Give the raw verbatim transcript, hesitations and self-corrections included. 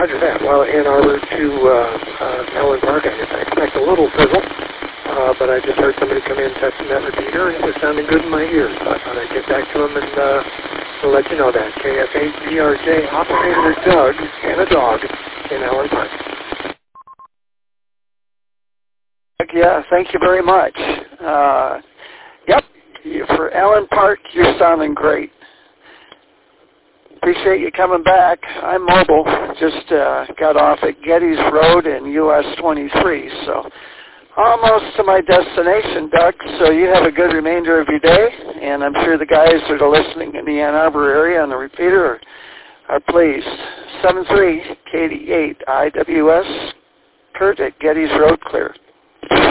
Roger that. Well, Ann Arbor to uh, uh, Allen Park, I, I expect a little fizzle, uh, but I just heard somebody come in testing that repeater, and it was sounding good in my ears. So I thought I'd get back to him and uh, we'll let you know that. K F eight B R J operator Doug and a dog in Allen Park. Yeah, thank you very much. Uh, yep, for Allen Park, you're sounding great. Appreciate you coming back. I'm mobile. Just uh, got off at Geddes Road in U S twenty-three, so almost to my destination, Doug. So you have a good remainder of your day, and I'm sure the guys that are listening in the Ann Arbor area on the repeater are, are pleased. seven three K D eight I W S, Kurt at Geddes Road, clear.